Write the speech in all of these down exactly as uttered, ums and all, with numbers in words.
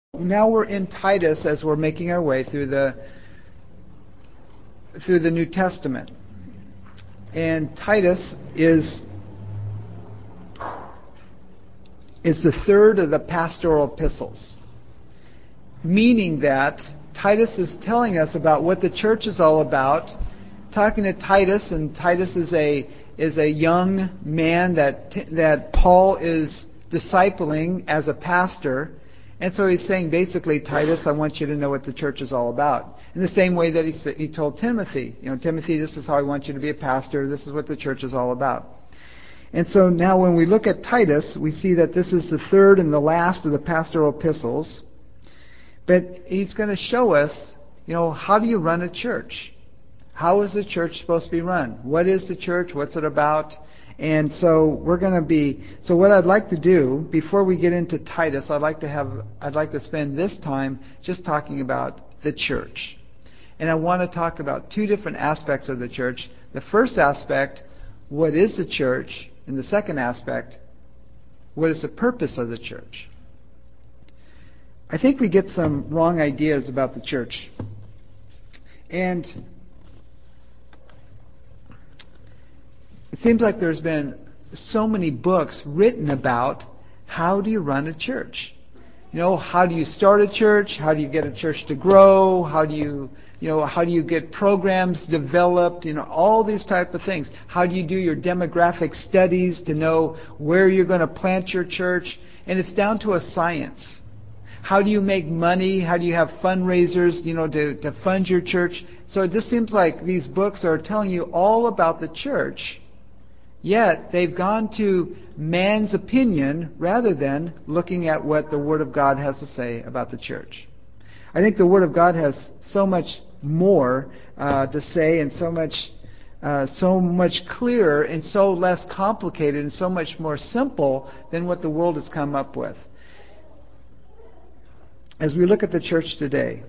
Now we're in Titus as we're making our way through the through the New Testament. And Titus is is the third of the pastoral epistles, meaning that Titus is telling us about what the church is all about, talking to Titus, and Titus is a is a young man that that Paul is discipling as a pastor. And so he's saying, basically, Titus, I want you to know what the church is all about. In the same way that he, he told Timothy, you know, Timothy, this is how I want you to be a pastor. This is what the church is all about. And so now when we look at Titus, we see that this is the third and the last of the pastoral epistles. But he's going to show us, you know, how do you run a church? How is the church supposed to be run? What is the church? What's it about? And so we're going to be, so what I'd like to do, before we get into Titus, I'd like to have, I'd like to spend this time just talking about the church. And I want to talk about two different aspects of the church. The first aspect, what is the church? And the second aspect, what is the purpose of the church? I think we get some wrong ideas about the church. And it seems like there's been so many books written about how do you run a church. You know, how do you start a church? How do you get a church to grow? How do you, you know, how do you get programs developed? You know, all these type of things. How do you do your demographic studies to know where you're going to plant your church? And it's down to a science. How do you make money? How do you have fundraisers, you know, to, to fund your church? So it just seems like these books are telling you all about the church. Yet, they've gone to man's opinion rather than looking at what the Word of God has to say about the church. I think the Word of God has so much more uh, to say and so much uh, so much clearer and so less complicated and so much more simple than what the world has come up with. As we look at the church today,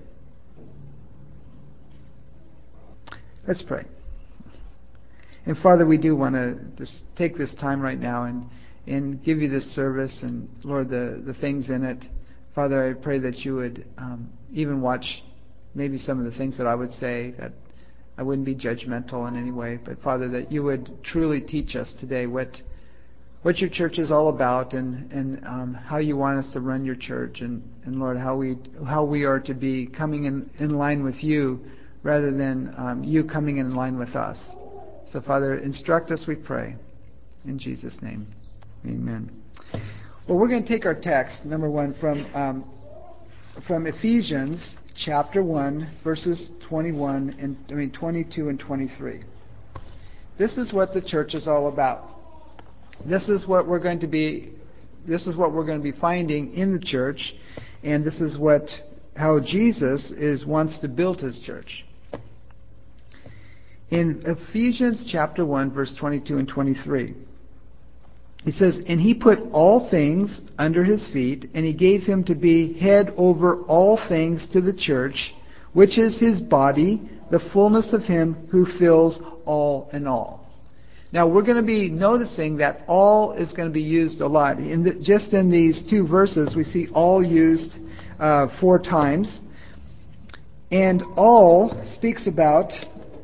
let's pray. And Father, we do want to just take this time right now and, and give you this service and, Lord, the, the things in it. Father, I pray that you would um, even watch maybe some of the things that I would say, that I wouldn't be judgmental in any way. But Father, that you would truly teach us today what what your church is all about and, and um, how you want us to run your church. And, and Lord, how we how we are to be coming in, in line with you rather than um, you coming in line with us. So, Father, instruct us, we pray. In Jesus' name, amen. Well, we're going to take our text, number one, from um, from Ephesians chapter one, verses twenty-one and I mean twenty-two and twenty-three. This is what the church is all about. This is what we're going to be. This is what we're going to be finding in the church, and this is what how Jesus is wants to build his church. In Ephesians chapter one, verse twenty-two and twenty-three, it says, "And he put all things under his feet, and he gave him to be head over all things to the church, which is his body, the fullness of him who fills all in all." Now we're going to be noticing that all is going to be used a lot. In the, just in these two verses, we see all used uh, four times. And all speaks about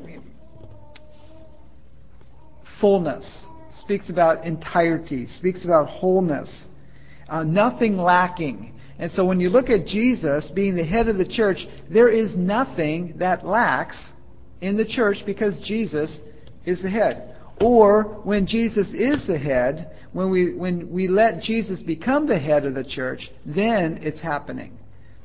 fullness, speaks about entirety, speaks about wholeness, uh, nothing lacking. And so when you look at Jesus being the head of the church, there is nothing that lacks in the church because Jesus is the head. Or when Jesus is the head, when we when we let Jesus become the head of the church, then it's happening.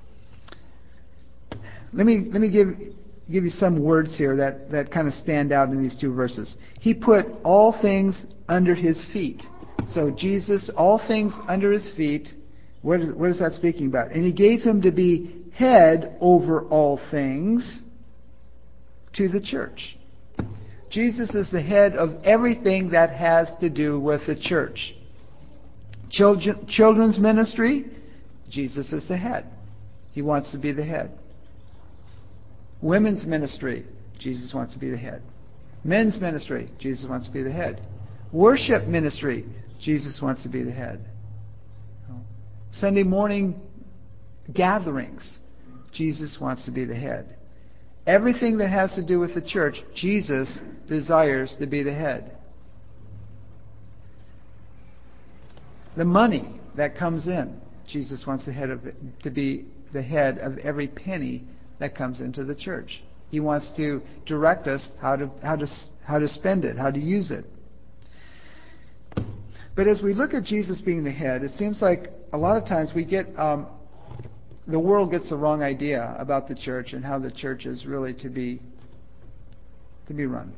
Let me let me give give you some words here that, that kind of stand out in these two verses. He put all things under his feet. So Jesus, all things under his feet, what is, what is that speaking about? And he gave him to be head over all things to the church. Jesus is the head of everything that has to do with the church. Children, children's ministry, Jesus is the head. He wants to be the head. Women's ministry, Jesus wants to be the head. Men's ministry, Jesus wants to be the head. Worship ministry, Jesus wants to be the head. Sunday morning gatherings, Jesus wants to be the head. Everything that has to do with the church, Jesus desires to be the head. The money that comes in, Jesus wants the head of it, to be the head of every penny that comes into the church. He wants to direct us how to how to how to spend it, how to use it. But as we look at Jesus being the head, it seems like a lot of times we get um, the world gets the wrong idea about the church and how the church is really to be to be run.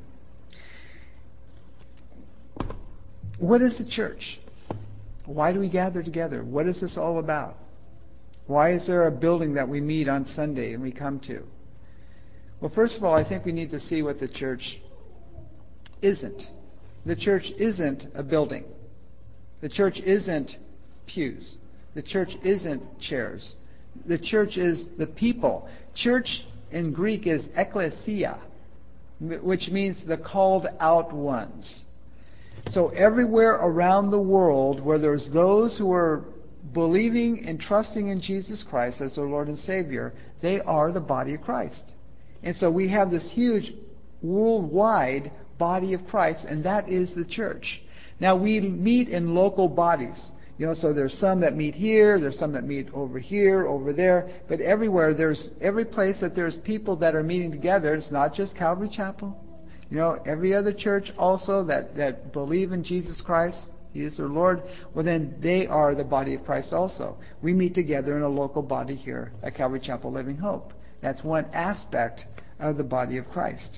What is the church? Why do we gather together? What is this all about? Why is there a building that we meet on Sunday and we come to? Well, first of all, I think we need to see what the church isn't. The church isn't a building. The church isn't pews. The church isn't chairs. The church is the people. Church in Greek is ekklesia, which means the called out ones. So everywhere around the world where there's those who are believing and trusting in Jesus Christ as their Lord and Savior, they are the body of Christ. And so we have this huge worldwide body of Christ, and that is the church. Now we meet in local bodies. You know, so there's some that meet here, there's some that meet over here, over there, but everywhere, there's every place that there's people that are meeting together. It's not just Calvary Chapel. You know, every other church also that, that believe in Jesus Christ, He is their Lord, well then they are the body of Christ also. We meet together in a local body here at Calvary Chapel Living Hope. That's one aspect of the body of Christ.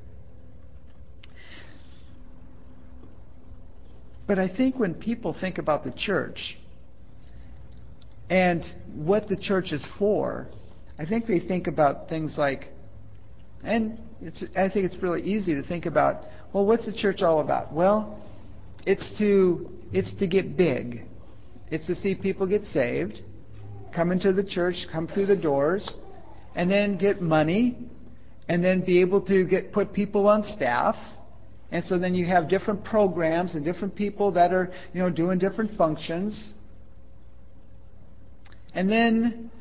But I think when people think about the church and what the church is for, I think they think about things like, and it's, I think it's really easy to think about, well, what's the church all about? Well, it's to it's to get big. It's to see people get saved, come into the church, come through the doors, and then get money, and then be able to get put people on staff. And so then you have different programs and different people that are, you know, doing different functions. And then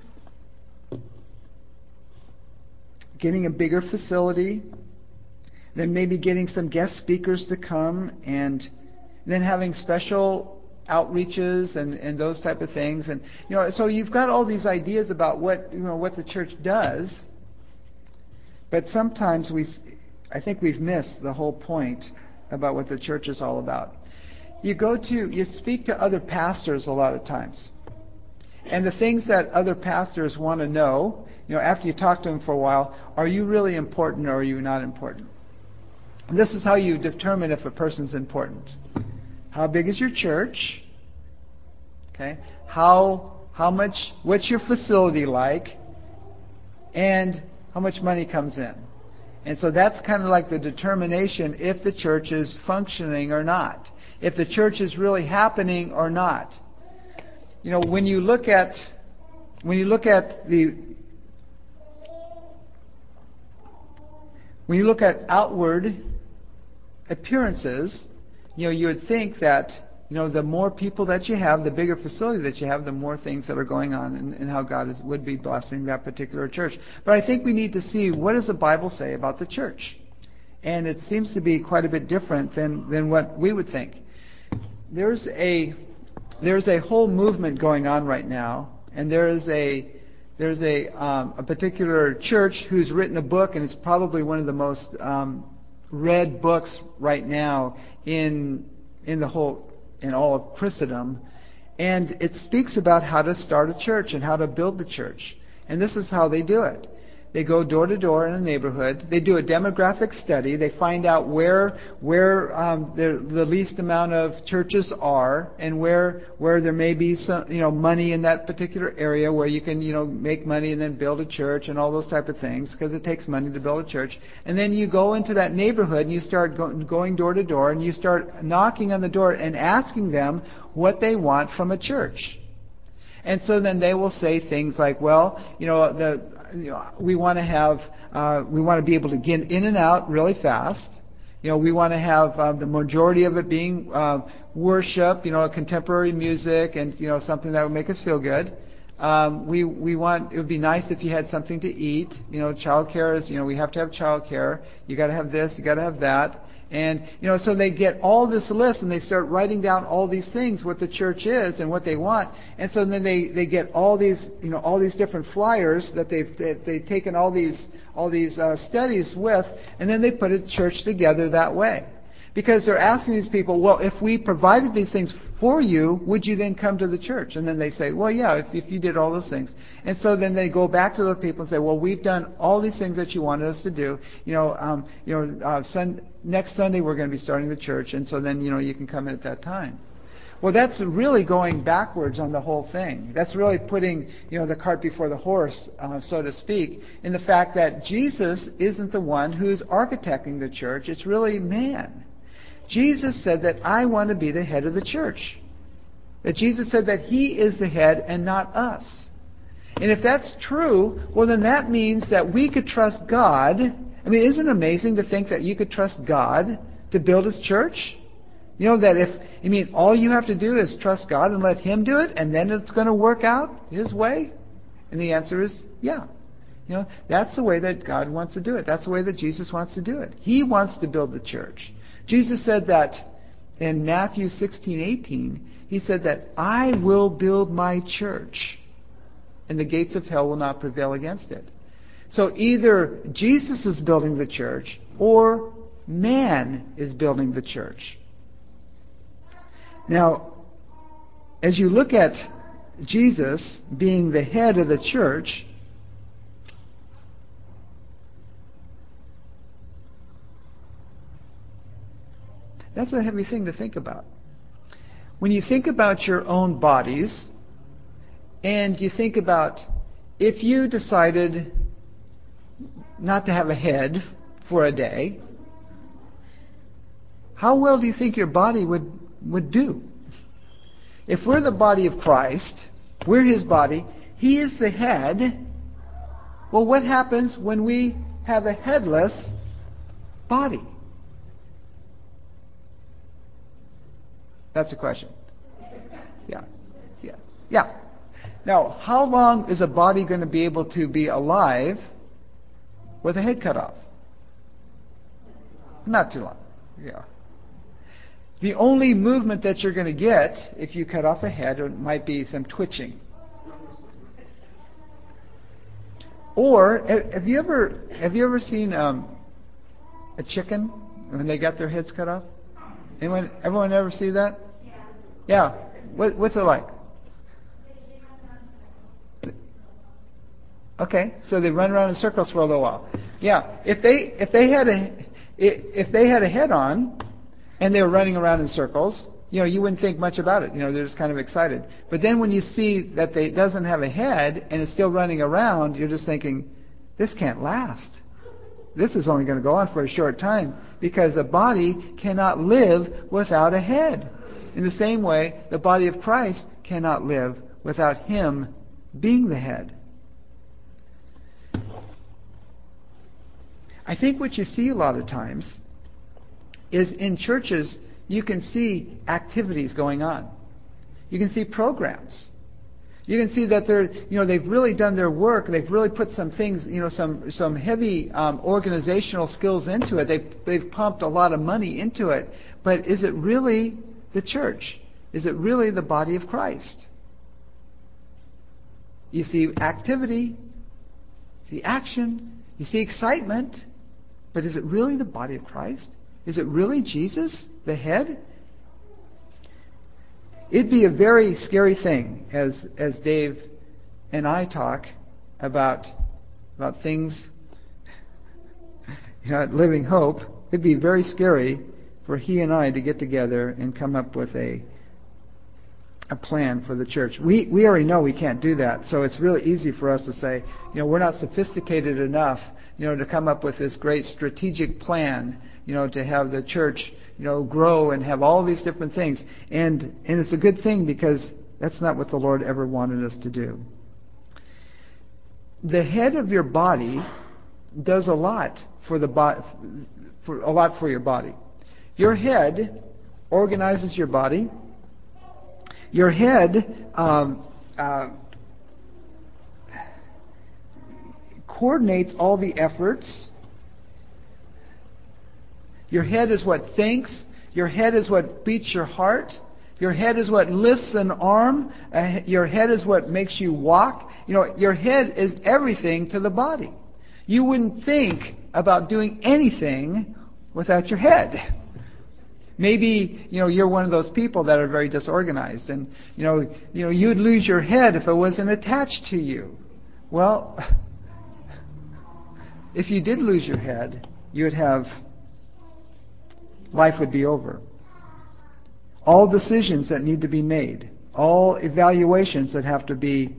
getting a bigger facility, then maybe getting some guest speakers to come, and then having special outreaches and, and those type of things. And you know, so you've got all these ideas about what, you know, what the church does, but sometimes we, I think we've missed the whole point about what the church is all about. You go to, you speak to other pastors a lot of times, and the things that other pastors want to know, you know, after you talk to them for a while, are you really important or are you not important? And this is how you determine if a person's important. How big is your church? Okay. How how much? What's your facility like? And how much money comes in? And so that's kind of like the determination if the church is functioning or not, if the church is really happening or not. You know, when you look at when you look at the when you look at outward appearances, you know, you would think that, you know, the more people that you have, the bigger facility that you have, the more things that are going on, and, and how God is, would be blessing that particular church. But I think we need to see, what does the Bible say about the church? And it seems to be quite a bit different than, than what we would think. There's a there's a whole movement going on right now, and there is a there's a um, a particular church who's written a book, and it's probably one of the most um, read books right now in in the whole in all of Christendom, and it speaks about how to start a church and how to build the church. And this is how they do it. They go door to door in a neighborhood. They do a demographic study. They find out where where um, the, the least amount of churches are, and where where there may be some, you know, money in that particular area where you can, you know, make money and then build a church and all those type of things, because it takes money to build a church. And then you go into that neighborhood and you start go, going door to door, and you start knocking on the door and asking them what they want from a church. And so then they will say things like, well, you know, the you know, we want to have, uh, we want to be able to get in and out really fast. You know, we want to have uh, the majority of it being uh, worship, you know, contemporary music, and you know, something that would make us feel good. Um, we we want, it would be nice if you had something to eat. You know, childcare is, you know, we have to have childcare. You got to have this, you got to have that. And, you know, so they get all this list and they start writing down all these things, what the church is and what they want. And so then they, they get all these, you know, all these different flyers that they've, they, they've taken all these, all these uh, studies with, and then they put a church together that way. Because they're asking these people, well, if we provided these things for you, would you then come to the church? And then they say, well, yeah, if, if you did all those things. And so then they go back to the people and say, well, we've done all these things that you wanted us to do. You know, um, you know, uh, sun, next Sunday we're going to be starting the church, and so then, you know, you can come in at that time. Well, that's really going backwards on the whole thing. That's really putting, you know, the cart before the horse, uh, so to speak, in the fact that Jesus isn't the one who's architecting the church. It's really man. Jesus said that I want to be the head of the church. That Jesus said that He is the head and not us. And if that's true, well then that means that we could trust God. I mean, isn't it amazing to think that you could trust God to build His church? You know, that if, I mean, all you have to do is trust God and let Him do it, and then it's going to work out His way? And the answer is, yeah. You know, that's the way that God wants to do it. That's the way that Jesus wants to do it. He wants to build the church. Jesus said that in Matthew sixteen eighteen, He said that I will build my church, and the gates of hell will not prevail against it. So either Jesus is building the church, or man is building the church. Now, as you look at Jesus being the head of the church, that's a heavy thing to think about. When you think about your own bodies, and you think about if you decided not to have a head for a day, how well do you think your body would, would do? If we're the body of Christ, we're His body, He is the head, well, what happens when we have a headless body? That's the question. Yeah. Yeah. Yeah. Now, how long is a body going to be able to be alive with a head cut off? Not too long. Yeah. The only movement that you're going to get if you cut off a head might be some twitching. Or have you ever have you ever seen um, a chicken when they got their heads cut off? Anyone? Everyone ever see that? Yeah. Yeah. What, what's it like? Okay, so they run around in circles for a little while. Yeah. If they if they had a if they had a head on and they were running around in circles, you know, you wouldn't think much about it. You know, they're just kind of excited. But then when you see that they, it doesn't have a head and it's still running around, you're just thinking, this can't last. This is only going to go on for a short time, because a body cannot live without a head. In the same way, the body of Christ cannot live without Him being the head. I think what you see a lot of times is in churches, you can see activities going on. You can see programs. You can see that they're, you know, they've really done their work. They've really put some things, you know, some some heavy um, organizational skills into it. They've they've pumped a lot of money into it. But is it really the church? Is it really the body of Christ? You see activity, you see action, you see excitement, but is it really the body of Christ? Is it really Jesus, the head? It'd be a very scary thing as as Dave and I talk about about things, you know, at Living Hope. It'd be very scary for he and I to get together and come up with a a plan for the church. We we already know we can't do that, so it's really easy for us to say, you know, we're not sophisticated enough, you know, to come up with this great strategic plan, you know, to have the church, you know, grow and have all these different things. And and it's a good thing, because that's not what the Lord ever wanted us to do. The head of your body does a lot for the body, for a lot for your body. Your head organizes your body. Your head um, uh, coordinates all the efforts. Your head is what thinks. Your head is what beats your heart. Your head is what lifts an arm. Uh, your head is what makes you walk. You know, your head is everything to the body. You wouldn't think about doing anything without your head. Maybe, you know, you're one of those people that are very disorganized, and, you know, you know, you'd lose your head if it wasn't attached to you. Well, if you did lose your head, you would have, life would be over. All decisions that need to be made, all evaluations that have to be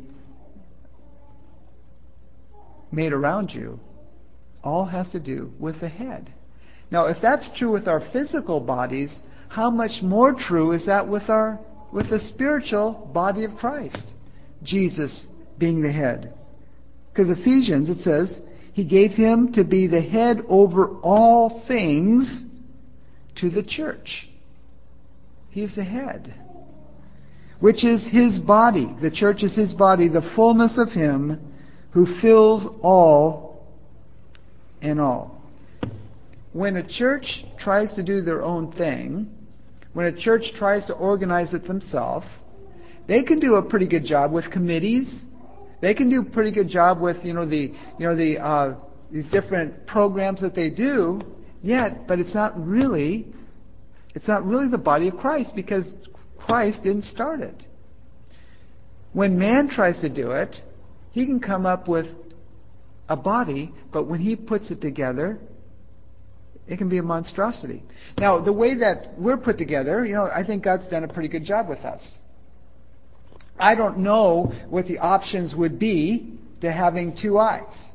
made around you, all has to do with the head. Now, if that's true with our physical bodies, how much more true is that with our with the spiritual body of Christ, Jesus being the head? Because Ephesians, it says, He gave Him to be the head over all things to the church. He's the head, which is His body. The church is His body, the fullness of Him who fills all in all. When a church tries to do their own thing, when a church tries to organize it themselves, they can do a pretty good job with committees. They can do a pretty good job with, you know, the, you know, the uh, these different programs that they do. Yet, but it's not really, it's not really the body of Christ, because Christ didn't start it. When man tries to do it, he can come up with a body, but when he puts it together, it can be a monstrosity. Now, the way that we're put together, you know, I think God's done a pretty good job with us. I don't know what the options would be to having two eyes.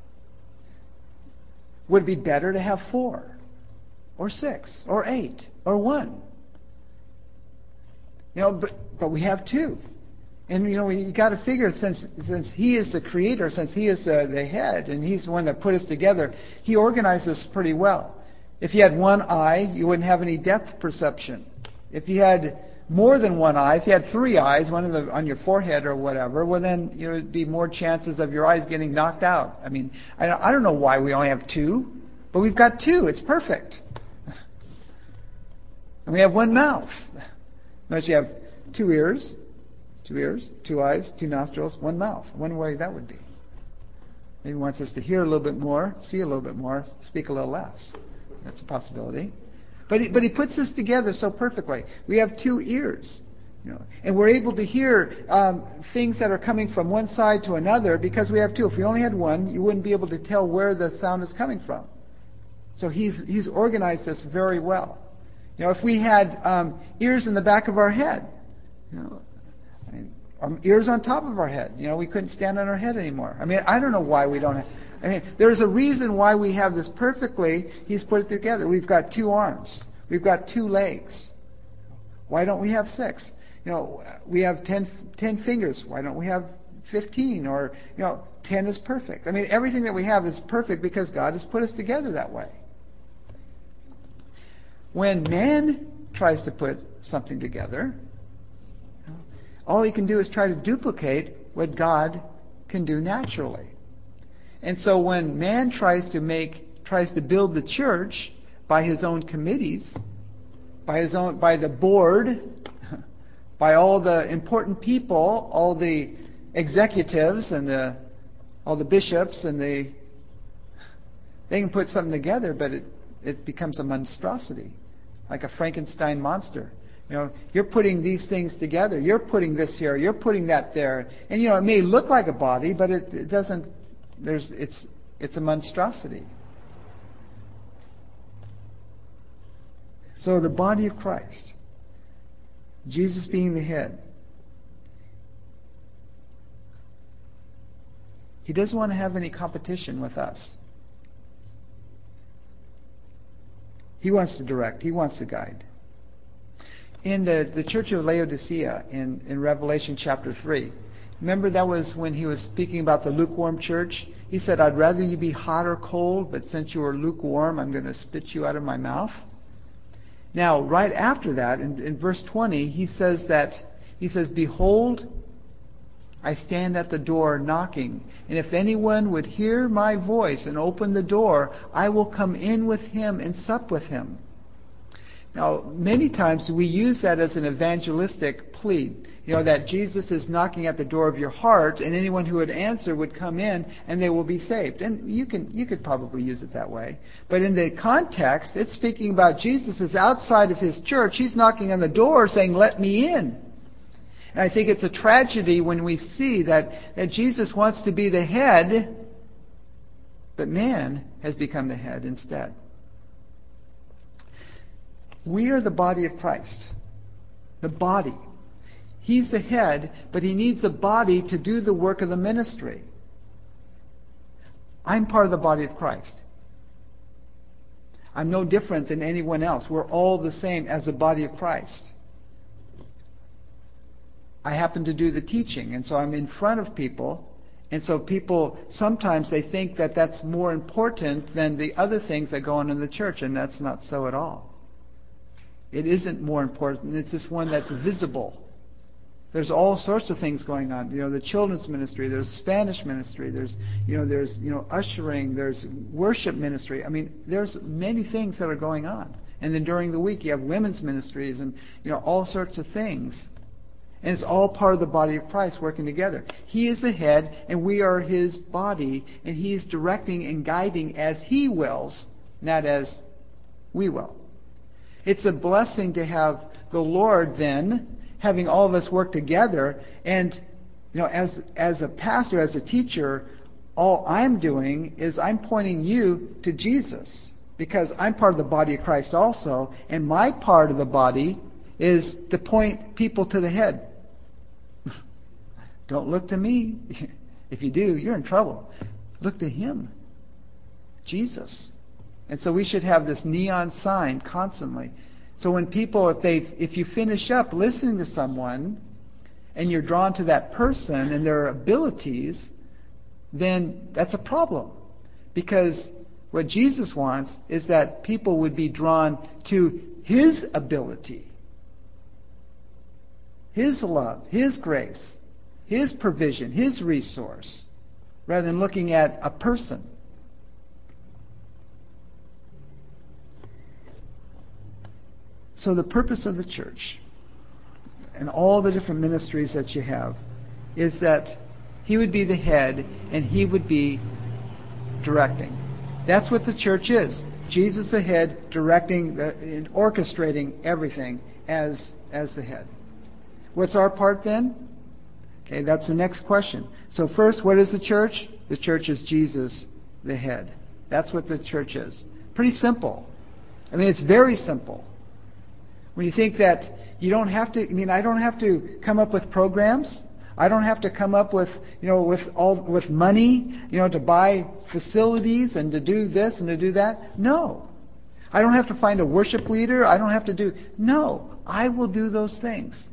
Would it be better to have four, or six, or eight, or one? You know, but but we have two. And, you know, you got to figure, since since He is the creator, since He is uh, the head, and He's the one that put us together, He organized us pretty well. If you had one eye, you wouldn't have any depth perception. If you had more than one eye, if you had three eyes, one on, the, on your forehead or whatever, well then, you know, there'd be more chances of your eyes getting knocked out. I mean, I, I don't know why we only have two, but we've got two. It's perfect. And we have one mouth. Notice you have two ears, two ears, two eyes, two nostrils, one mouth. I wonder why that would be. Maybe He wants us to hear a little bit more, see a little bit more, speak a little less. That's a possibility. But he, but he puts this together so perfectly. We have two ears, you know, and we're able to hear um, things that are coming from one side to another because we have two. If we only had one, you wouldn't be able to tell where the sound is coming from. So he's he's organized us very well. You know, if we had um, ears in the back of our head, you know, I mean, our ears on top of our head, you know, we couldn't stand on our head anymore. I mean, I don't know why we don't have. I mean, there's a reason why we have this perfectly. He's put it together. We've got two arms. We've got two legs. Why don't we have six? You know, we have ten, ten fingers. Why don't we have fifteen? Or, you know, ten is perfect. I mean, everything that we have is perfect because God has put us together that way. When man tries to put something together, all he can do is try to duplicate what God can do naturally. And so when man tries to make, tries to build the church by his own committees, by his own, by the board, by all the important people, all the executives and the, all the bishops and the, they can put something together, but it, it becomes a monstrosity, like a Frankenstein monster. You know, you're putting these things together. You're putting this here. You're putting that there. And, you know, it may look like a body, but it, it doesn't. There's, it's, it's a monstrosity. So the body of Christ, Jesus being the head, He doesn't want to have any competition with us. He wants to direct. He wants to guide. In the, the church of Laodicea, in, in Revelation chapter three, remember that was when he was speaking about the lukewarm church? He said, I'd rather you be hot or cold, but since you are lukewarm, I'm going to spit you out of my mouth. Now, right after that, in, in verse twenty, he says that, he says, Behold, I stand at the door knocking, and if anyone would hear my voice and open the door, I will come in with him and sup with him. Now, many times we use that as an evangelistic plea. You know, that Jesus is knocking at the door of your heart, and anyone who would answer would come in, and they will be saved. And you can you could probably use it that way. But in the context, it's speaking about Jesus is outside of his church. He's knocking on the door saying, "Let me in." And I think it's a tragedy when we see that, that Jesus wants to be the head, but man has become the head instead. We are the body of Christ. The body. He's the head, but he needs a body to do the work of the ministry. I'm part of the body of Christ. I'm no different than anyone else. We're all the same as the body of Christ. I happen to do the teaching, and so I'm in front of people, and so people, sometimes they think that that's more important than the other things that go on in the church, and that's not so at all. It isn't more important. It's just one that's visible. There's all sorts of things going on. You know, the children's ministry, there's Spanish ministry, there's, you know, there's, you know, ushering, there's worship ministry. I mean, there's many things that are going on. And then during the week, you have women's ministries and, you know, all sorts of things. And it's all part of the body of Christ working together. He is the head, and we are his body, and he's directing and guiding as he wills, not as we will. It's a blessing to have the Lord then having all of us work together. And, you know, as as a pastor, as a teacher, all I'm doing is I'm pointing you to Jesus, because I'm part of the body of Christ also, and my part of the body is to point people to the head. Don't look to me. If you do, you're in trouble. Look to him, Jesus. And so we should have this neon sign constantly. So when people, if they, if you finish up listening to someone, and you're drawn to that person and their abilities, then that's a problem. Because what Jesus wants is that people would be drawn to his ability, his love, his grace, his provision, his resource, rather than looking at a person. So the purpose of the church and all the different ministries that you have is that he would be the head and he would be directing. That's what the church is. Jesus the head, directing the, and orchestrating everything as as the head. What's our part then? Okay, that's the next question. So first, what is the church? The church is Jesus the head. That's what the church is. Pretty simple. I mean, it's very simple. When you think that you don't have to, I mean, I don't have to come up with programs. I don't have to come up with, you know, with all, with money, you know, to buy facilities and to do this and to do that. No. I don't have to find a worship leader. I don't have to do, no. I will do those things.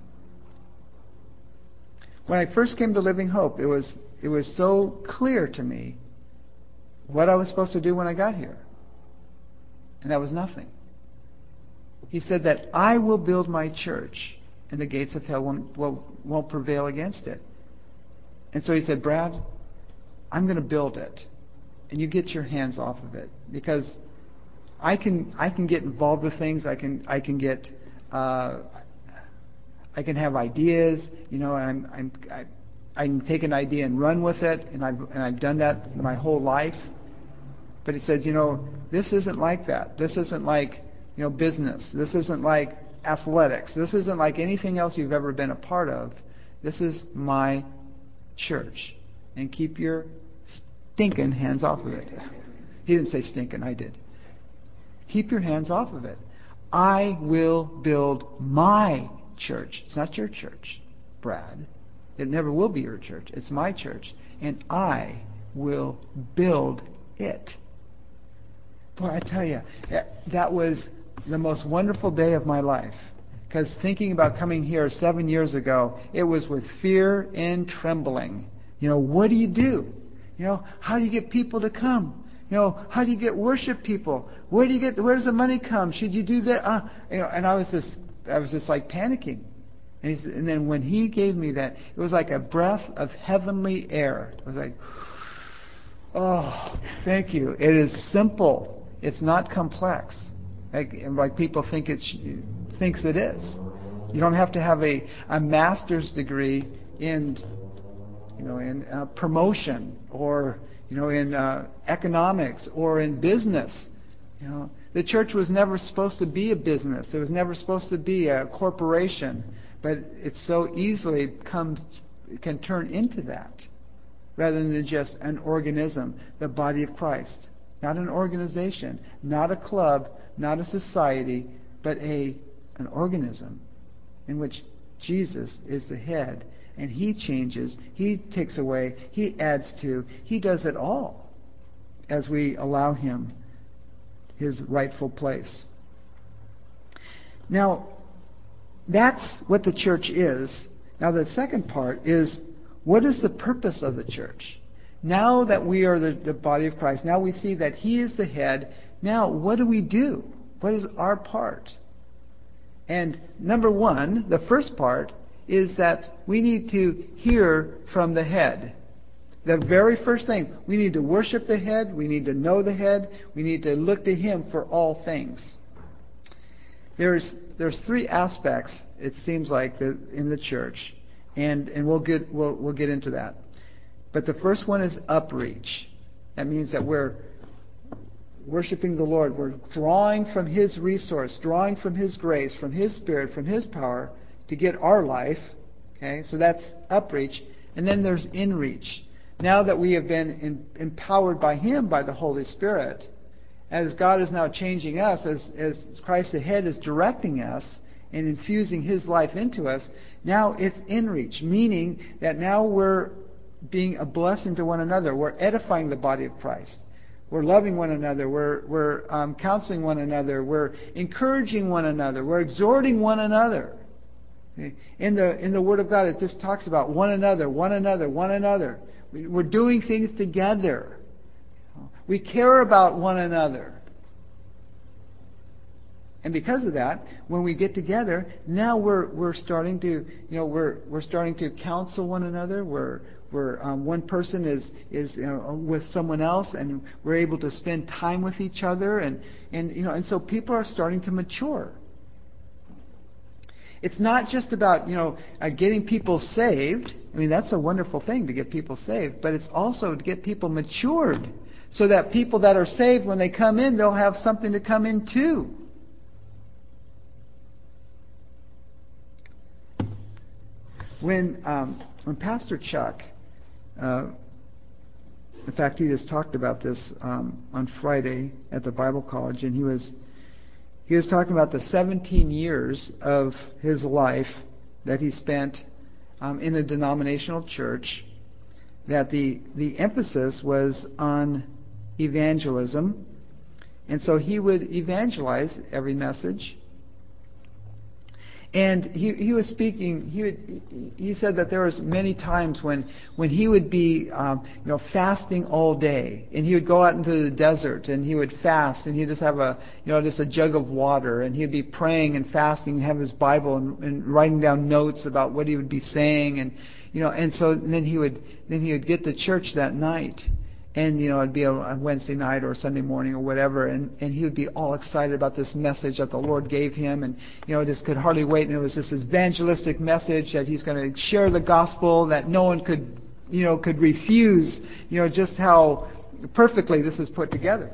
When I first came to Living Hope, it was, it was so clear to me what I was supposed to do when I got here. And that was nothing. He said that I will build my church, and the gates of hell won't, won't, won't prevail against it. And so he said, Brad, I'm going to build it, and you get your hands off of it, because I can I can get involved with things. I can I can get uh, I can have ideas, you know, and I'm I'm I, I can take an idea and run with it, and I've and I've done that my whole life. But he said, you know, this isn't like that. This isn't like, you know, business. This isn't like athletics. This isn't like anything else you've ever been a part of. This is my church. And keep your stinking hands off of it. He didn't say stinking, I did. Keep your hands off of it. I will build my church. It's not your church, Brad. It never will be your church. It's my church. And I will build it. Boy, I tell you, that was the most wonderful day of my life. Because thinking about coming here seven years ago, it was with fear and trembling. You know, what do you do? You know, how do you get people to come? You know, how do you get worship people? Where do you get? Where does the money come? Should you do that? Uh, you know, and I was just, I was just like panicking. And, he said, and then when he gave me that, it was like a breath of heavenly air. It was like, oh, thank you. It is simple. It's not complex, like, like people think it sh- thinks it is. You don't have to have a, a master's degree in, you know, in uh, promotion or, you know, in uh, economics or in business. You know, the church was never supposed to be a business. It was never supposed to be a corporation. But it so easily comes, can turn into that, rather than just an organism, the body of Christ. Not an organization, not a club, not a society, but a an organism in which Jesus is the head, and He changes, He takes away, He adds to, He does it all as we allow Him His rightful place. Now, that's what the church is. Now, the second part is, what is the purpose of the church? Now that we are the, the body of Christ, now we see that He is the head, now what do we do? What is our part? And number one, the first part, is that we need to hear from the head. The very first thing, we need to worship the head, we need to know the head, we need to look to Him for all things. There's there's three aspects, it seems like, the, in the church, and and we'll get we'll we'll get into that. But the first one is upreach. That means that we're worshiping the Lord. We're drawing from His resource, drawing from His grace, from His Spirit, from His power to get our life. Okay, so that's upreach. And then there's inreach. Now that we have been in, empowered by Him, by the Holy Spirit, as God is now changing us, as, as Christ the head is directing us and infusing His life into us, now it's inreach, meaning that now we're being a blessing to one another. We're edifying the body of Christ. We're loving one another. We're, we're um, counseling one another. We're encouraging one another. We're exhorting one another. Okay? In the in the Word of God, it just talks about one another, one another, one another. We're doing things together. We care about one another. And because of that, when we get together, now we're we're starting to, you know, we're we're starting to counsel one another. We're we're um, one person is is you know, with someone else, and we're able to spend time with each other, and and you know, and so people are starting to mature. It's not just about, you know, uh, getting people saved. I mean, that's a wonderful thing to get people saved, but it's also to get people matured, so that people that are saved, when they come in, they'll have something to come into. When um, when Pastor Chuck, uh, in fact, he just talked about this um, on Friday at the Bible College, and he was he was talking about the seventeen years of his life that he spent um, in a denominational church. That the the emphasis was on evangelism, and so he would evangelize every message. And he he was speaking. He would, he said that there was many times when when he would be um, you know fasting all day, and he would go out into the desert and he would fast, and he'd just have a you know just a jug of water, and he'd be praying and fasting, and have his Bible and, and writing down notes about what he would be saying, and you know and so then he would then he would get to church that night. And, you know, it'd be a Wednesday night or Sunday morning or whatever, and, and he would be all excited about this message that the Lord gave him, and, you know, just could hardly wait. And it was just this evangelistic message that he's going to share the gospel, that no one could, you know, could refuse, you know, just how perfectly this is put together.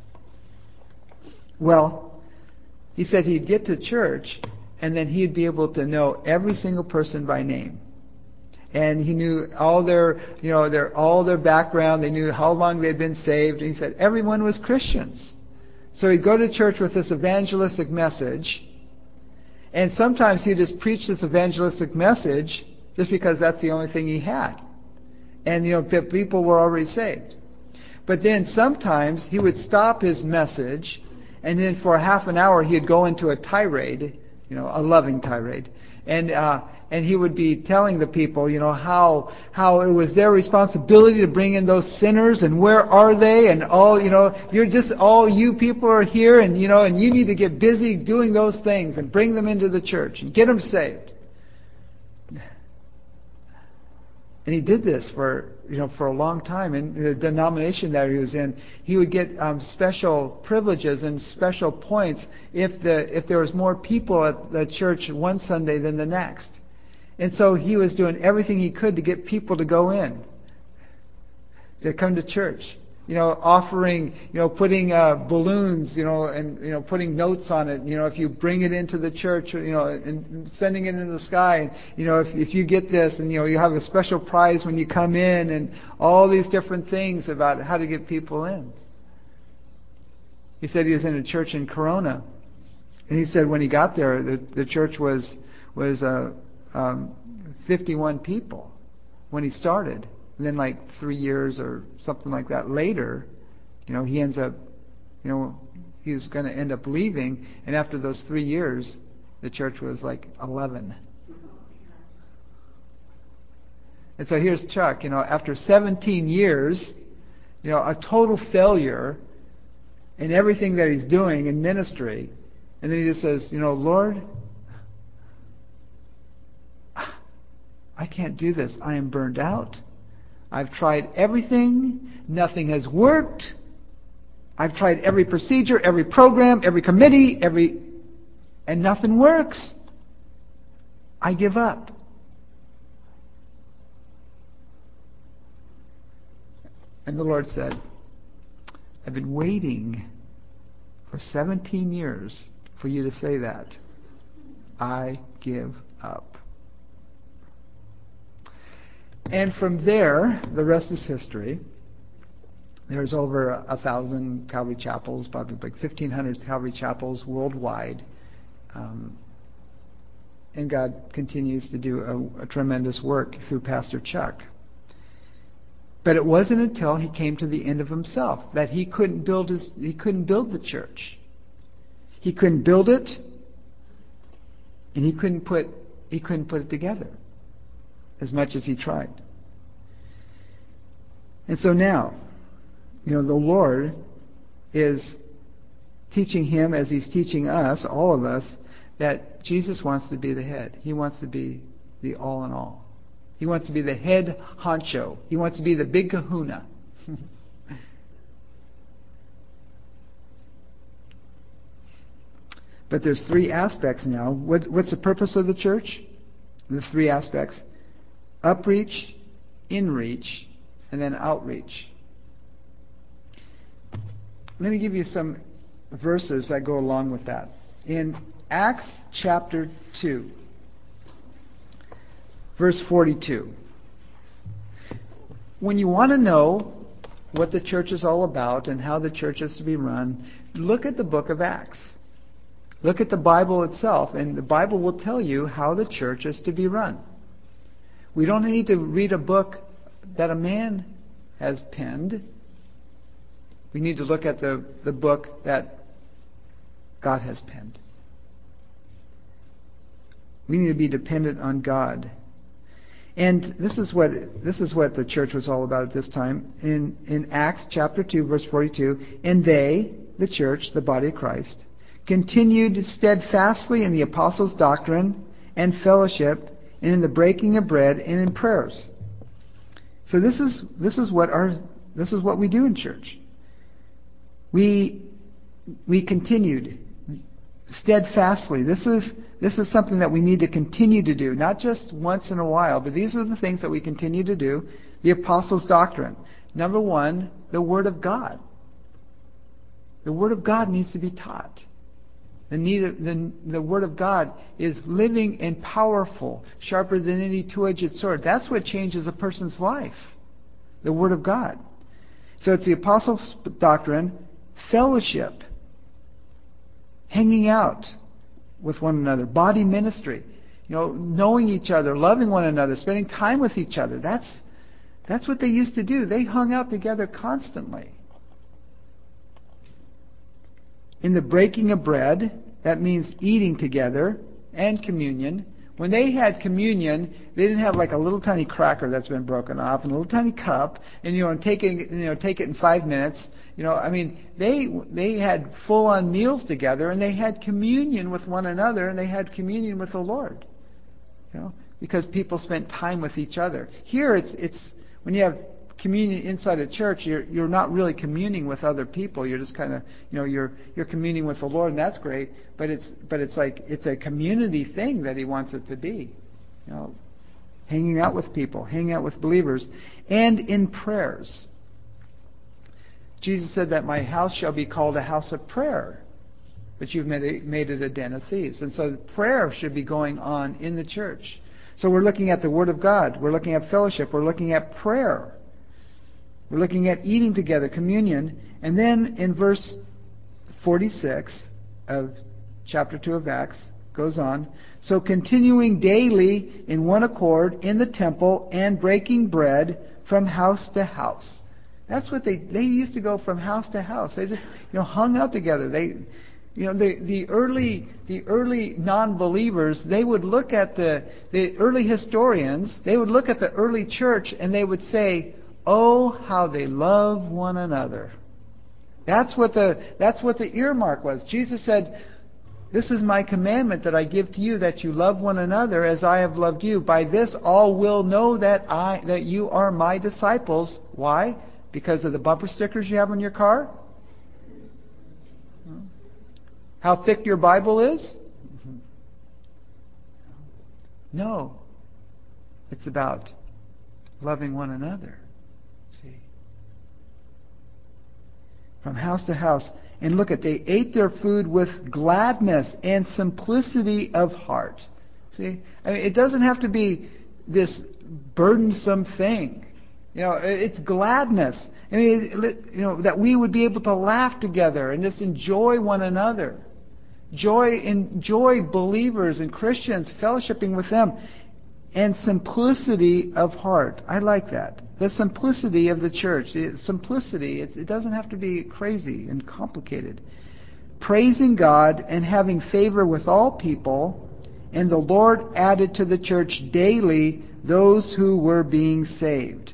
Well, he said he'd get to church, and then he'd be able to know every single person by name. And he knew all their, you know, their all their background. They knew how long they'd been saved. And he said everyone was Christians. So he'd go to church with this evangelistic message, and sometimes he'd just preach this evangelistic message just because that's the only thing he had. And you know, people were already saved. But then sometimes he would stop his message, and then for half an hour he'd go into a tirade, you know, a loving tirade. And uh, and he would be telling the people, you know, how how it was their responsibility to bring in those sinners, and where are they, and all, you know, you're just all you people are here, and you know, and you need to get busy doing those things and bring them into the church and get them saved. And he did this for, you know, for a long time. In the denomination that he was in, he would get um, special privileges and special points if the if there was more people at the church one Sunday than the next. And so he was doing everything he could to get people to go in, to come to church. You know, offering, you know, putting uh, balloons, you know, and, you know, putting notes on it. You know, if you bring it into the church, you know, and sending it into the sky. And, you know, if, if you get this, and, you know, you have a special prize when you come in, and all these different things about how to get people in. He said he was in a church in Corona. And he said when he got there, the, the church was, was uh, um, fifty-one people when he started. And then like three years or something like that later, you know, he ends up, you know, he was going to end up leaving. And after those three years, the church was like eleven. And so here's Chuck, you know, after seventeen years, you know, a total failure in everything that he's doing in ministry. And then he just says, you know, Lord, I can't do this. I am burned out. I've tried everything. Nothing has worked. I've tried every procedure, every program, every committee, every, and nothing works. I give up. And the Lord said, I've been waiting for seventeen years for you to say that. I give up. And from there, the rest is history. There's over a, a thousand Calvary chapels, probably like fifteen hundred Calvary chapels worldwide. Um, and God continues to do a, a tremendous work through Pastor Chuck. But it wasn't until he came to the end of himself that he couldn't build his he couldn't build the church. He couldn't build it, and he couldn't put he couldn't put it together as much as he tried. And so now, you know, the Lord is teaching him as he's teaching us, all of us, that Jesus wants to be the head. He wants to be the all in all. He wants to be the head honcho. He wants to be the big kahuna. But there's three aspects now. What, what's the purpose of the church? The three aspects. Upreach, inreach, and then outreach. Let me give you some verses that go along with that. In Acts chapter two, verse forty-two. When you want to know what the church is all about and how the church is to be run, look at the book of Acts. Look at the Bible itself, and the Bible will tell you how the church is to be run. We don't need to read a book that a man has penned. We need to look at the, the book that God has penned. We need to be dependent on God. And this is what this is what the church was all about at this time. In in Acts chapter two, verse forty-two, and they, the church, the body of Christ, continued steadfastly in the apostles' doctrine and fellowship, and in the breaking of bread and in prayers. So this is this is what our this is what we do in church. We we continued steadfastly. This is this is something that we need to continue to do, not just once in a while, but these are the things that we continue to do. The apostles' doctrine. Number one, the Word of God. The Word of God needs to be taught. The, need of, the, the Word of God is living and powerful, sharper than any two-edged sword. That's what changes a person's life. The Word of God. So it's the apostles' doctrine, fellowship, hanging out with one another, body ministry, you know, knowing each other, loving one another, spending time with each other. That's that's what they used to do. They hung out together constantly. In the breaking of bread, that means eating together, and communion. When they had communion, they didn't have like a little tiny cracker that's been broken off and a little tiny cup, and you know, and taking you know, take it in five minutes. You know, I mean, they they had full-on meals together, and they had communion with one another, and they had communion with the Lord. You know, because people spent time with each other. Here, it's it's when you have communion inside a church, you're you're not really communing with other people. You're just kind of, you know, you're you're communing with the Lord, and that's great. But it's but it's like it's a community thing that He wants it to be. You know, hanging out with people, hanging out with believers, and in prayers. Jesus said that my house shall be called a house of prayer, but you've made it, made it a den of thieves. And so prayer should be going on in the church. So we're looking at the Word of God. We're looking at fellowship. We're looking at prayer. We're looking at eating together, communion. And then in verse forty-six of chapter two of Acts, goes on, so continuing daily in one accord in the temple and breaking bread from house to house. That's what they, they used to go from house to house. They just, you know, hung out together. They, you know, the, the early, the early non-believers, they would look at the, the early historians, they would look at the early church and they would say, oh, how they love one another. That's what the, that's what the earmark was. Jesus said, this is my commandment that I give to you, that you love one another as I have loved you. By this all will know that I, that you are my disciples. Why? Because of the bumper stickers you have on your car? How thick your Bible is? No. It's about loving one another. See? From house to house. And look at, they ate their food with gladness and simplicity of heart. See? I mean, it doesn't have to be this burdensome thing. You know, it's gladness. I mean, you know, that we would be able to laugh together and just enjoy one another. Joy, enjoy believers and Christians, fellowshipping with them. And simplicity of heart. I like that. The simplicity of the church. The simplicity, it, it doesn't have to be crazy and complicated. Praising God and having favor with all people. And the Lord added to the church daily those who were being saved.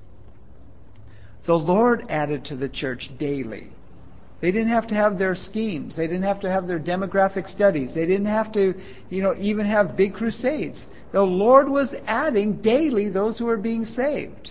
The Lord added to the church daily. They didn't have to have their schemes. They didn't have to have their demographic studies. They didn't have to, you know, even have big crusades. The Lord was adding daily those who were being saved.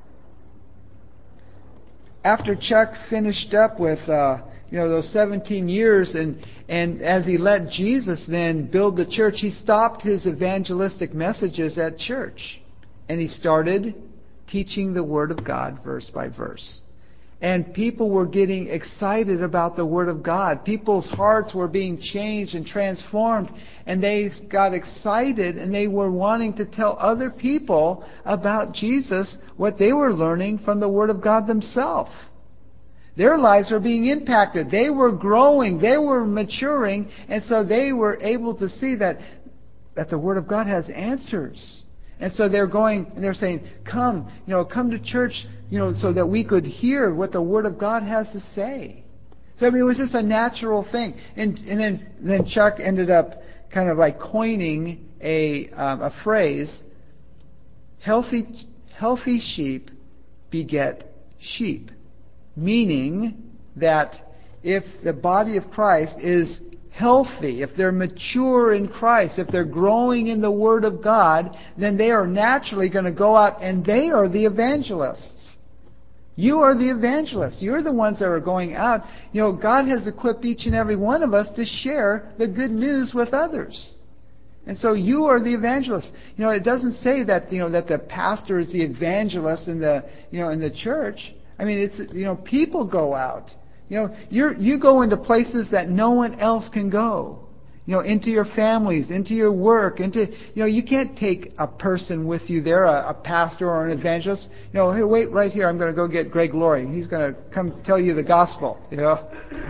After Chuck finished up with, uh, you know, those seventeen years, and and as he let Jesus then build the church, he stopped his evangelistic messages at church, and he started teaching the Word of God verse by verse. And people were getting excited about the Word of God. People's hearts were being changed and transformed. And they got excited and they were wanting to tell other people about Jesus, what they were learning from the Word of God themselves. Their lives were being impacted. They were growing. They were maturing. And so they were able to see that, that the Word of God has answers. And so they're going and they're saying, come, you know, come to church, you know, so that we could hear what the Word of God has to say. So I mean, it was just a natural thing. And and then then Chuck ended up kind of like coining a um, a phrase: healthy healthy sheep beget sheep, meaning that if the body of Christ is healthy, if they're mature in Christ, if they're growing in the Word of God, then they are naturally going to go out and they are the evangelists. You are the evangelists. You're the ones that are going out. You know, God has equipped each and every one of us to share the good news with others. And so you are the evangelist. You know, it doesn't say that, you know, that the pastor is the evangelist in the, you know, in the church. I mean, it's, you know, people go out. You know, you you go into places that no one else can go. You know, into your families, into your work, into, you know, you can't take a person with you there, a, a pastor or an evangelist. You know, hey, wait right here. I'm going to go get Greg Laurie. He's going to come tell you the gospel. You know,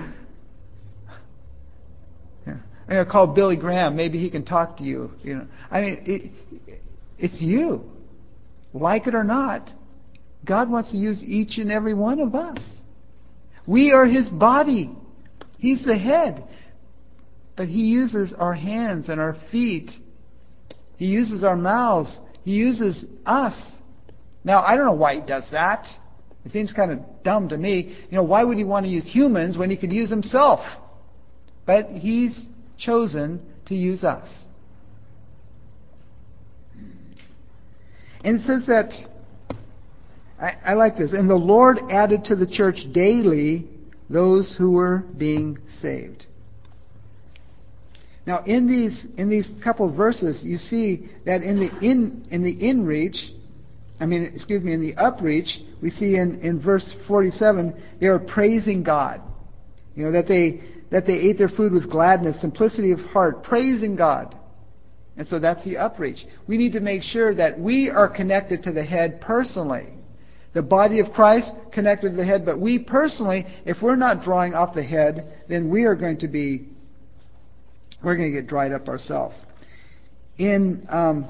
yeah. I'm going to call Billy Graham. Maybe he can talk to you. You know, I mean, it, it's you. Like it or not, God wants to use each and every one of us. We are His body. He's the head. But He uses our hands and our feet. He uses our mouths. He uses us. Now, I don't know why He does that. It seems kind of dumb to me. You know, why would He want to use humans when He could use Himself? But He's chosen to use us. And it says that, I, I like this, and the Lord added to the church daily those who were being saved. Now, in these in these couple of verses, you see that in the in in the inreach, I mean, excuse me, in the upreach, we see in, in verse forty-seven, they are praising God. You know, that they that they ate their food with gladness, simplicity of heart, praising God. And so that's the upreach. We need to make sure that we are connected to the head personally. The body of Christ connected to the head, but we personally, if we're not drawing off the head, then we are going to be, we're going to get dried up ourselves. In, um,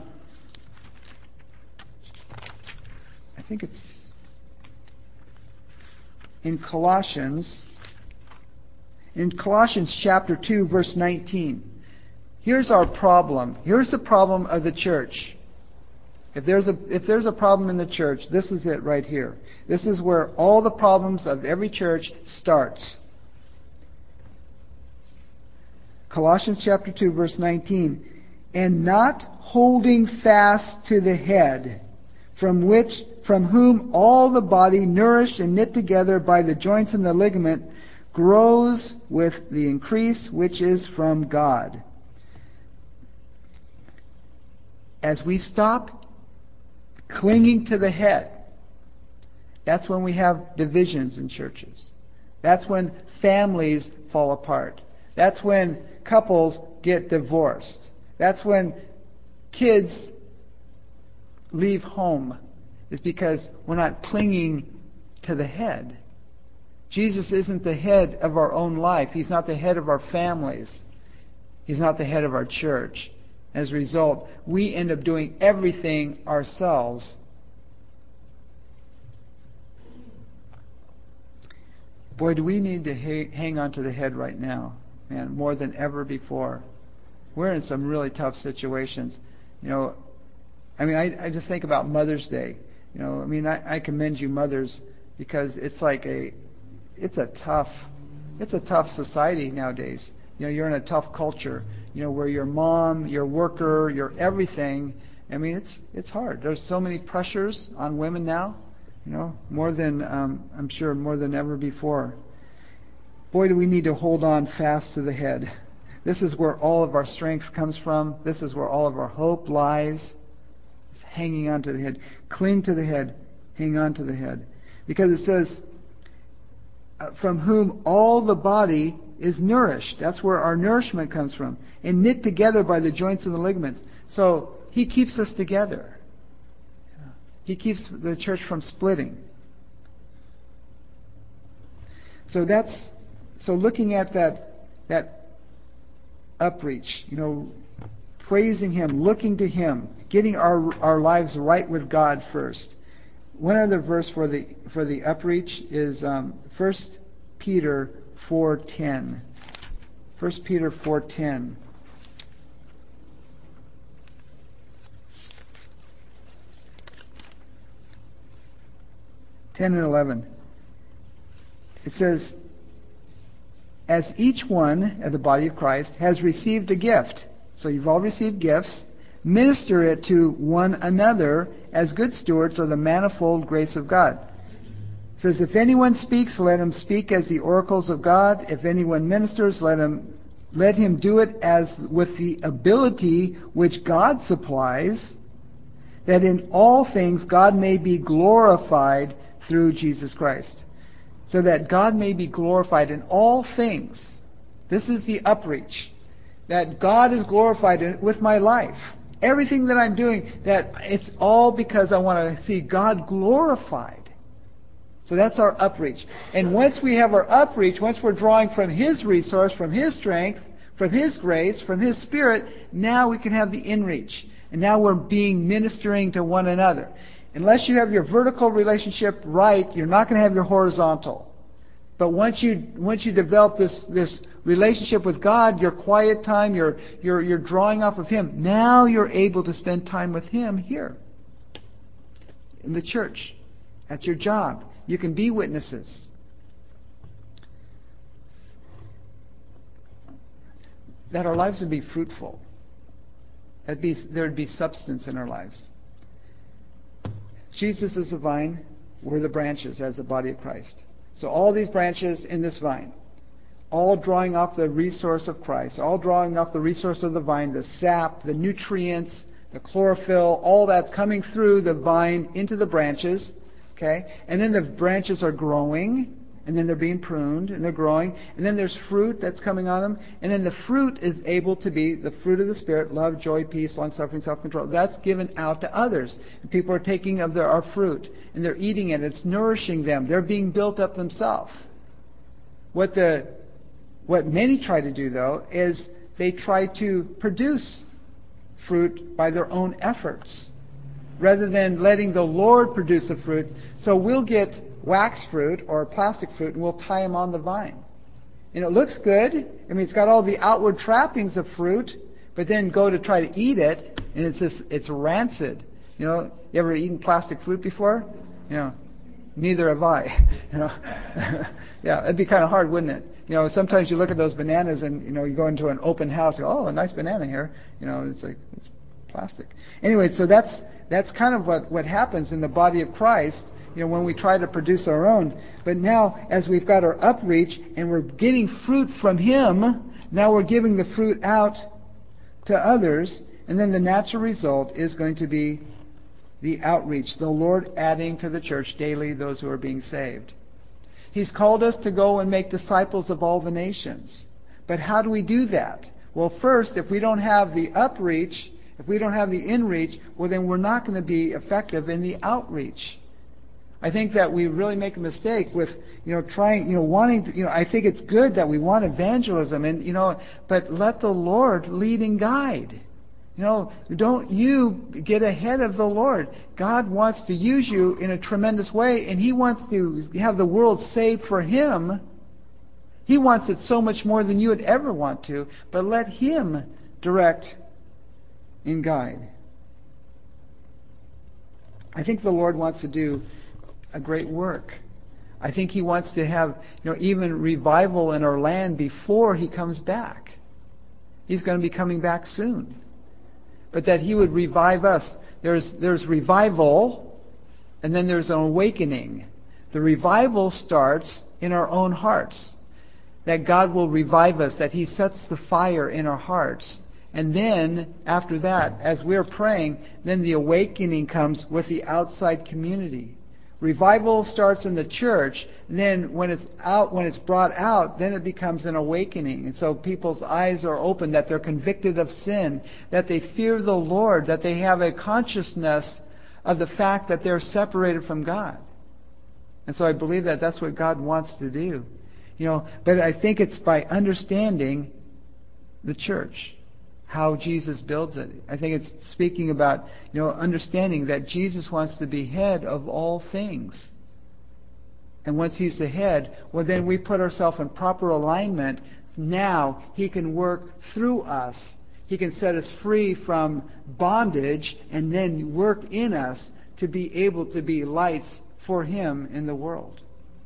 I think it's in Colossians, in Colossians chapter two, verse nineteen. Here's our problem. Here's the problem of the church. If there's a if there's a problem in the church, this is it right here. This is where all the problems of every church starts. Colossians chapter two, verse nineteen. And not holding fast to the head, from which from whom all the body, nourished and knit together by the joints and the ligament, grows with the increase which is from God. As we stop clinging to the head, that's when we have divisions in churches. That's when families fall apart. That's when couples get divorced. That's when kids leave home. It's because we're not clinging to the head. Jesus isn't the head of our own life. He's not the head of our families. He's not the head of our church. As a result, we end up doing everything ourselves. Boy, do we need to ha- hang on to the head right now, man, more than ever before. We're in some really tough situations. You know, I mean, I, I just think about Mother's Day. You know, I mean, I, I commend you mothers because it's like a, it's a tough, it's a tough society nowadays. You know, you're in a tough culture. You know, where your mom, your worker, your everything. I mean, it's it's hard. There's so many pressures on women now. You know, more than um, I'm sure more than ever before. Boy, do we need to hold on fast to the head. This is where all of our strength comes from. This is where all of our hope lies. It's hanging on to the head. Cling to the head. Hang on to the head. Because it says, uh, from whom all the body is nourished. That's where our nourishment comes from. And knit together by the joints and the ligaments. So He keeps us together. He keeps the church from splitting. So that's so looking at that that upreach, you know, praising Him, looking to Him, getting our our lives right with God first. One other verse for the for the upreach is um, First Peter four ten. First Peter four ten. ten and eleven. It says, as each one of the body of Christ has received a gift, so you've all received gifts, minister it to one another as good stewards of the manifold grace of God. It says, if anyone speaks, let him speak as the oracles of God. If anyone ministers, let him let him do it as with the ability which God supplies, that in all things God may be glorified through Jesus Christ. So that God may be glorified in all things. This is the upreach. That God is glorified in, with my life. Everything that I'm doing, that it's all because I want to see God glorified. So that's our upreach. And once we have our upreach, once we're drawing from His resource, from His strength, from His grace, from His Spirit, now we can have the inreach. And now we're being ministering to one another. Unless you have your vertical relationship right, you're not going to have your horizontal. But once you once you develop this this relationship with God, your quiet time, your your you're drawing off of Him. Now you're able to spend time with Him here in the church, at your job. You can be witnesses. That our lives would be fruitful. That be there would be substance in our lives. Jesus is the vine, we're the branches as the body of Christ. So all these branches in this vine, all drawing off the resource of Christ, all drawing off the resource of the vine, the sap, the nutrients, the chlorophyll, all that coming through the vine into the branches. Okay? And then the branches are growing, and then they're being pruned, and they're growing, and then there's fruit that's coming on them, and then the fruit is able to be the fruit of the Spirit, love, joy, peace, long-suffering, self-control. That's given out to others. And people are taking of their, our fruit, and they're eating it. It's nourishing them. They're being built up themselves. What the what many try to do, though, is they try to produce fruit by their own efforts, rather than letting the Lord produce the fruit. So we'll get wax fruit or plastic fruit, and we'll tie them on the vine. And it looks good. I mean, it's got all the outward trappings of fruit, but then go to try to eat it, and it's just, it's rancid. You know, you ever eaten plastic fruit before? You know, neither have I. You know, yeah, it'd be kind of hard, wouldn't it? You know, sometimes you look at those bananas, and you know, you go into an open house, you go, oh, a nice banana here. You know, it's like it's plastic. Anyway, so that's that's kind of what what happens in the body of Christ. You know, when we try to produce our own. But now, as we've got our upreach and we're getting fruit from Him, now we're giving the fruit out to others, and then the natural result is going to be the outreach, the Lord adding to the church daily those who are being saved. He's called us to go and make disciples of all the nations. But how do we do that? Well, first, if we don't have the upreach, if we don't have the inreach, well, then we're not going to be effective in the outreach. I think that we really make a mistake with, you know, trying, you know, wanting, to, you know, I think it's good that we want evangelism, and, you know, but let the Lord lead and guide. You know, don't you get ahead of the Lord. God wants to use you in a tremendous way, and He wants to have the world saved for Him. He wants it so much more than you would ever want to, but let Him direct and guide. I think the Lord wants to do a great work. I think He wants to have, you know, even revival in our land before He comes back. He's going to be coming back soon. But that He would revive us. There's there's revival, and then there's an awakening. The revival starts in our own hearts. That God will revive us, that He sets the fire in our hearts. And then, after that, as we're praying, then the awakening comes with the outside community. Revival starts in the church, and then when it's out, when it's brought out, then it becomes an awakening. And so people's eyes are open, that they're convicted of sin, that they fear the Lord, that they have a consciousness of the fact that they're separated from God. And so I believe that that's what God wants to do. You know, but I think it's by understanding the church, how Jesus builds it. I think it's speaking about, you know, understanding that Jesus wants to be head of all things. And once He's the head, well, then we put ourselves in proper alignment. Now He can work through us. He can set us free from bondage and then work in us to be able to be lights for Him in the world.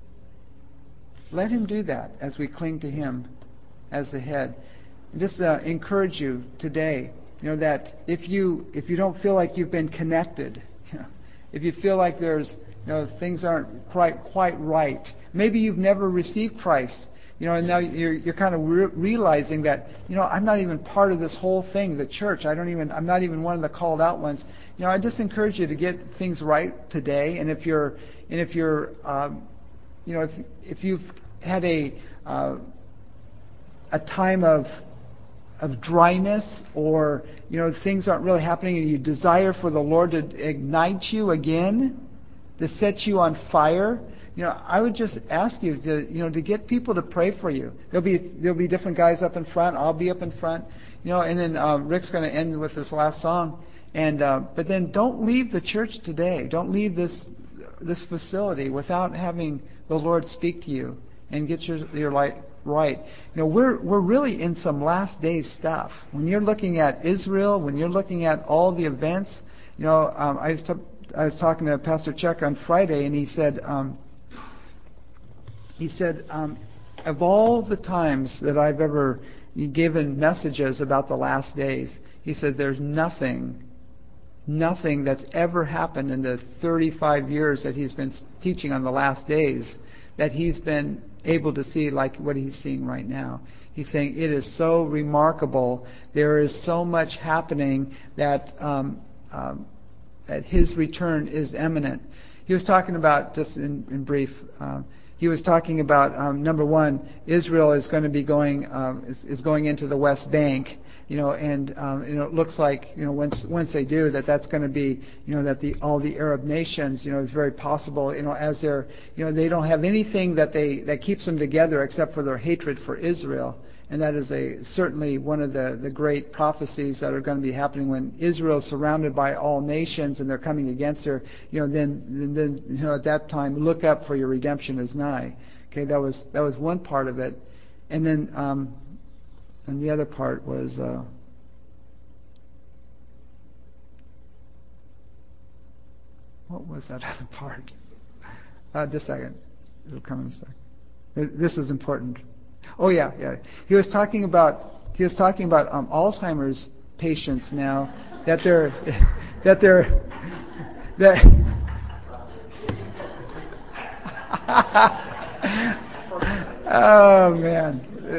Let Him do that as we cling to Him as the head. And just uh, encourage you today, you know, that if you if you don't feel like you've been connected, you know, if you feel like there's, you know, things aren't quite quite right, maybe you've never received Christ, you know, and now you're you're kind of re- realizing that, you know, I'm not even part of this whole thing, the church. I don't even I'm not even one of the called out ones. You know, I just encourage you to get things right today. And if you're and if you're um, you know, if if you've had a uh, a time of of dryness, or, you know, things aren't really happening, and you desire for the Lord to ignite you again, to set you on fire, you know, I would just ask you to, you know, to get people to pray for you. There'll be there'll be different guys up in front. I'll be up in front, you know, and then uh, Rick's going to end with this last song. And uh, but then don't leave the church today. Don't leave this this facility without having the Lord speak to you and get your your light right. You know, we're we're really in some last days stuff. When you're looking at Israel, when you're looking at all the events, you know, um, I was t- I was talking to Pastor Chuck on Friday, and he said um, he said um, of all the times that I've ever given messages about the last days, he said there's nothing nothing that's ever happened in the thirty-five years that he's been teaching on the last days that he's been able to see like what he's seeing right now. He's saying it is so remarkable. There is so much happening that um, um, that his return is imminent. He was talking about, just in, in brief, um, he was talking about um, number one, Israel is going to be going um, is, is going into the West Bank. You know, and um, you know, it looks like, you know, once once they do that, that's going to be, you know, that the all the Arab nations, you know, it's very possible, you know, as they're, you know, they don't have anything that they that keeps them together except for their hatred for Israel, and that is a certainly one of the the great prophecies that are going to be happening when Israel is surrounded by all nations and they're coming against her. You know, then then you know at that time, look up, for your redemption is nigh. Okay, that was that was one part of it, and then. Um, And the other part was, uh, what was that other part? Uh, just a second. It'll come in a second. This is important. Oh yeah, yeah. He was talking about he was talking about um, Alzheimer's patients now that they're that they're that. Oh man.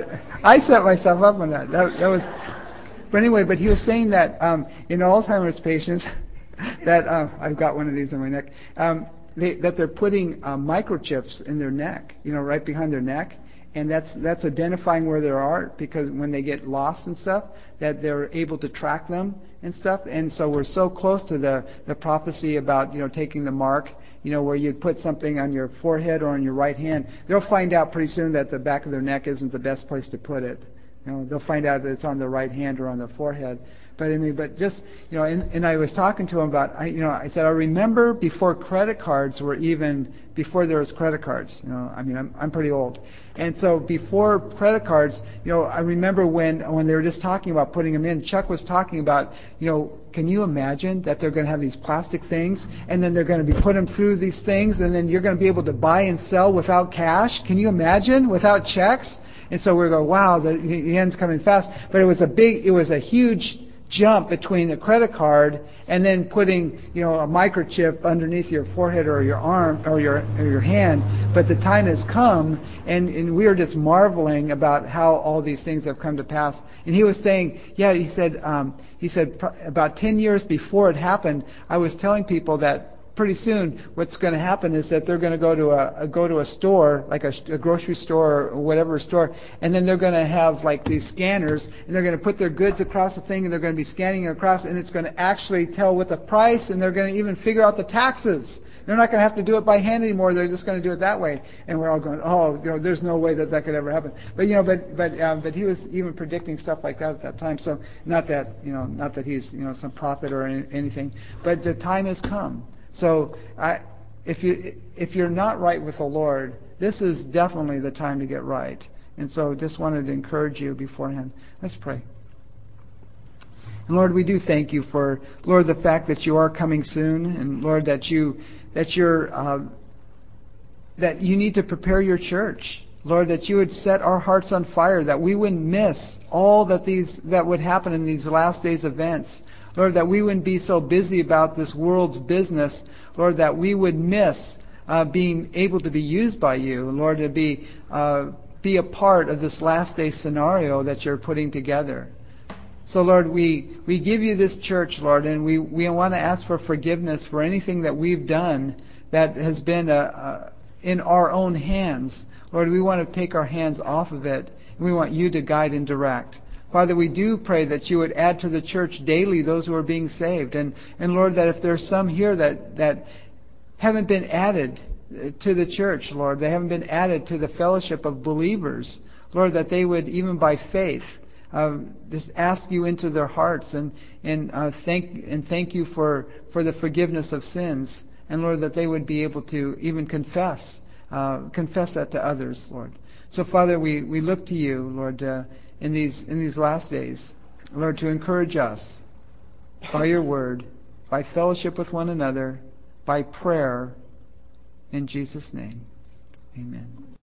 I set myself up on that. That, that was, but anyway. But he was saying that um, in Alzheimer's patients, that uh, I've got one of these on my neck. Um, they, that they're putting uh, microchips in their neck, you know, right behind their neck, and that's that's identifying where they are, because when they get lost and stuff, that they're able to track them and stuff. And so we're so close to the the prophecy about, you know, taking the mark. You know, where you'd put something on your forehead or on your right hand. They'll find out pretty soon that the back of their neck isn't the best place to put it. You know, they'll find out that it's on their right hand or on their forehead. But I mean, but just, you know, and, and I was talking to him about, I, you know, I said, I remember before credit cards were even, before there was credit cards, you know, I mean, I'm, I'm pretty old. And so before credit cards, you know, I remember when, when they were just talking about putting them in, Chuck was talking about, you know, can you imagine that they're going to have these plastic things and then they're going to be put them through these things and then you're going to be able to buy and sell without cash? Can you imagine? Without checks? And so we're going, wow, the, the end's coming fast. But it was a big, it was a huge jump between a credit card and then putting, you know, a microchip underneath your forehead or your arm or your or your hand. But the time has come, and, and we are just marveling about how all these things have come to pass. And he was saying, yeah, he said, um, he said about ten years before it happened, I was telling people that pretty soon what's going to happen is that they're going to go to a, a go to a store, like a, a grocery store or whatever store, and then they're going to have like these scanners, and they're going to put their goods across the thing, and they're going to be scanning it across, and it's going to actually tell what the price, and they're going to even figure out the taxes. They're not going to have to do it by hand anymore. They're just going to do it that way. And we're all going, oh, you know, there's no way that that could ever happen. But you know, but but um, but he was even predicting stuff like that at that time. So not that you know, not that he's you know some prophet or any, anything, but the time has come. So I, if you if you're not right with the Lord, this is definitely the time to get right. And so just wanted to encourage you beforehand. Let's pray. And Lord, we do thank you for, Lord, the fact that you are coming soon, and Lord, that you that you're uh, that you need to prepare your church. Lord, that you would set our hearts on fire, that we wouldn't miss all that these that would happen in these last days events. Lord, that we wouldn't be so busy about this world's business, Lord, that we would miss uh, being able to be used by you, Lord, to be uh, be a part of this last day scenario that you're putting together. So, Lord, we, we give you this church, Lord, and we, we want to ask for forgiveness for anything that we've done that has been uh, uh, in our own hands. Lord, we want to take our hands off of it, and we want you to guide and direct. Father, we do pray that you would add to the church daily those who are being saved. And, and Lord, that if there's some here that, that haven't been added to the church, Lord, they haven't been added to the fellowship of believers, Lord, that they would, even by faith, uh, just ask you into their hearts and, and uh, thank and thank you for, for the forgiveness of sins. And Lord, that they would be able to even confess, uh, confess that to others, Lord. So Father, we, we look to you, Lord, uh, in these in these last days, Lord, to encourage us by your word, by fellowship with one another, by prayer, in Jesus' name. Amen.